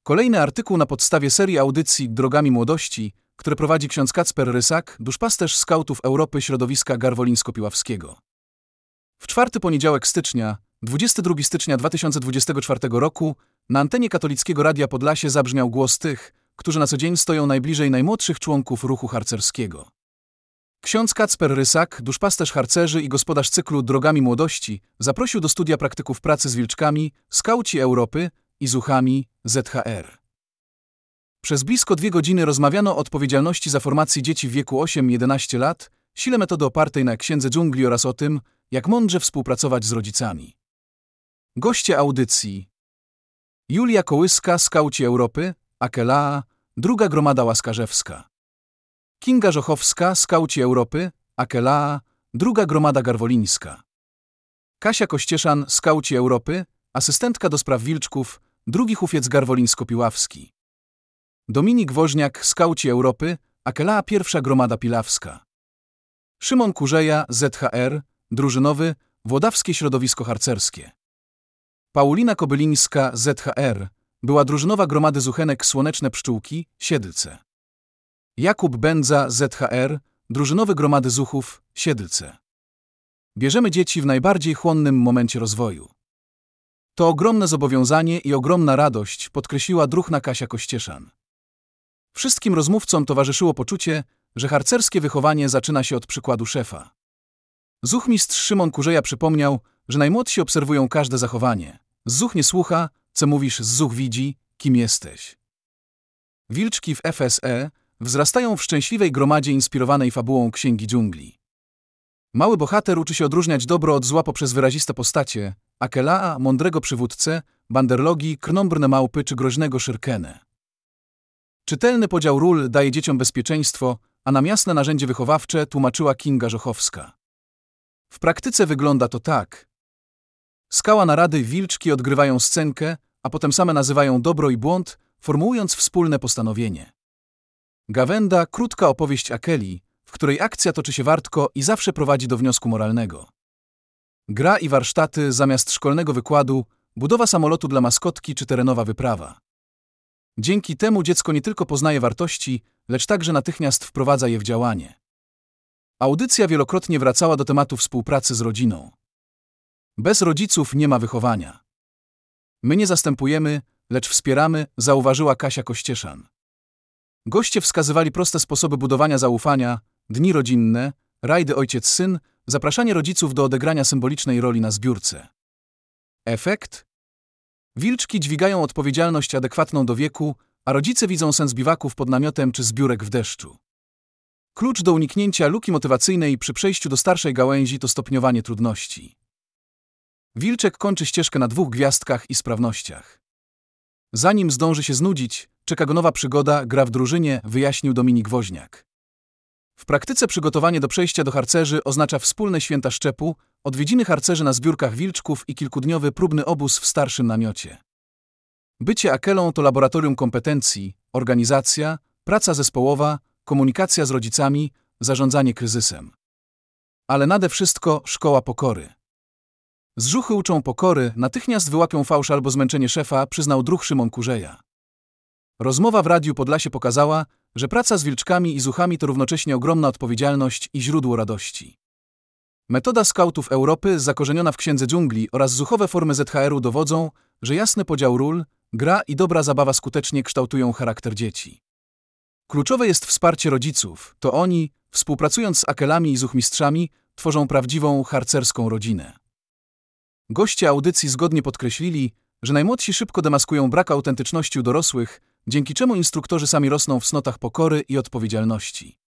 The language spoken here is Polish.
Kolejny artykuł na podstawie serii audycji Drogami Młodości, które prowadzi ksiądz Kacper Rysak, duszpasterz skautów Europy środowiska garwolińsko-piławskiego. W czwarty poniedziałek stycznia, 22 stycznia 2024 roku, na antenie Katolickiego Radia Podlasie zabrzmiał głos tych, którzy na co dzień stoją najbliżej najmłodszych członków ruchu harcerskiego. Ksiądz Kacper Rysak, duszpasterz harcerzy i gospodarz cyklu Drogami Młodości, zaprosił do studia praktyków pracy z wilczkami, skauci Europy i zuchami ZHR. Przez blisko 2 godziny rozmawiano o odpowiedzialności za formację dzieci w wieku 8-11 lat, sile metody opartej na księdze dżungli oraz o tym, jak mądrze współpracować z rodzicami. Goście audycji: Julia Kołyska, skauci Europy, Akelaa, Druga Gromada Łaskarzewska. Kinga Żochowska, skauci Europy, Akelaa, Druga Gromada Garwolińska. Kasia Kościeszan, skauci Europy, asystentka do spraw wilczków, Drugi Hufiec Garwolińsko-Piławski. Dominik Woźniak, skauci Europy, Akelaa, Pierwsza Gromada Pilawska. Szymon Kurzeja, ZHR, drużynowy, Włodawskie Środowisko Harcerskie. Paulina Kobylińska, ZHR, była drużynowa Gromady Zuchenek Słoneczne Pszczółki, Siedlce. Jakub Będza, ZHR, drużynowy Gromady Zuchów, Siedlce. Bierzemy dzieci w najbardziej chłonnym momencie rozwoju. To ogromne zobowiązanie i ogromna radość, podkreśliła druhna Kasia Kościeszan. Wszystkim rozmówcom towarzyszyło poczucie, że harcerskie wychowanie zaczyna się od przykładu szefa. Zuchmistrz Szymon Kurzeja przypomniał, że najmłodsi obserwują każde zachowanie. Zuch nie słucha, co mówisz, zuch widzi, kim jesteś. Wilczki w FSE wzrastają w szczęśliwej gromadzie inspirowanej fabułą Księgi Dżungli. Mały bohater uczy się odróżniać dobro od zła poprzez wyraziste postacie: Akelaa, mądrego przywódcę, banderlogi, krnąbrne małpy czy groźnego Szyrkenę. Czytelny podział ról daje dzieciom bezpieczeństwo, a nam jasne narzędzie wychowawcze, tłumaczyła Kinga Żochowska. W praktyce wygląda to tak. Skała narady wilczki odgrywają scenkę, a potem same nazywają dobro i błąd, formułując wspólne postanowienie. Gawenda, krótka opowieść Akeli, w której akcja toczy się wartko i zawsze prowadzi do wniosku moralnego. Gra i warsztaty zamiast szkolnego wykładu, budowa samolotu dla maskotki czy terenowa wyprawa. Dzięki temu dziecko nie tylko poznaje wartości, lecz także natychmiast wprowadza je w działanie. Audycja wielokrotnie wracała do tematu współpracy z rodziną. Bez rodziców nie ma wychowania. My nie zastępujemy, lecz wspieramy, zauważyła Kasia Kościeszan. Goście wskazywali proste sposoby budowania zaufania: dni rodzinne, rajdy ojciec-syn, zapraszanie rodziców do odegrania symbolicznej roli na zbiórce. Efekt? Wilczki dźwigają odpowiedzialność adekwatną do wieku, a rodzice widzą sens biwaków pod namiotem czy zbiórek w deszczu. Klucz do uniknięcia luki motywacyjnej przy przejściu do starszej gałęzi to stopniowanie trudności. Wilczek kończy ścieżkę na 2 gwiazdkach i sprawnościach. Zanim zdąży się znudzić, czeka go nowa przygoda, gra w drużynie, wyjaśnił Dominik Woźniak. W praktyce przygotowanie do przejścia do harcerzy oznacza wspólne święta szczepu, odwiedziny harcerzy na zbiórkach wilczków i kilkudniowy próbny obóz w starszym namiocie. Bycie Akelą to laboratorium kompetencji, organizacja, praca zespołowa, komunikacja z rodzicami, zarządzanie kryzysem. Ale nade wszystko szkoła pokory. Zżuchy uczą pokory, natychmiast wyłapią fałsz albo zmęczenie szefa, przyznał druh Szymon Kurzeja. Rozmowa w Radiu Podlasie pokazała, że praca z wilczkami i zuchami to równocześnie ogromna odpowiedzialność i źródło radości. Metoda skautów Europy, zakorzeniona w Księdze Dżungli, oraz zuchowe formy ZHR-u dowodzą, że jasny podział ról, gra i dobra zabawa skutecznie kształtują charakter dzieci. Kluczowe jest wsparcie rodziców. To oni, współpracując z Akelami i zuchmistrzami, tworzą prawdziwą harcerską rodzinę. Goście audycji zgodnie podkreślili, że najmłodsi szybko demaskują brak autentyczności u dorosłych, dzięki czemu instruktorzy sami rosną w cnotach pokory i odpowiedzialności.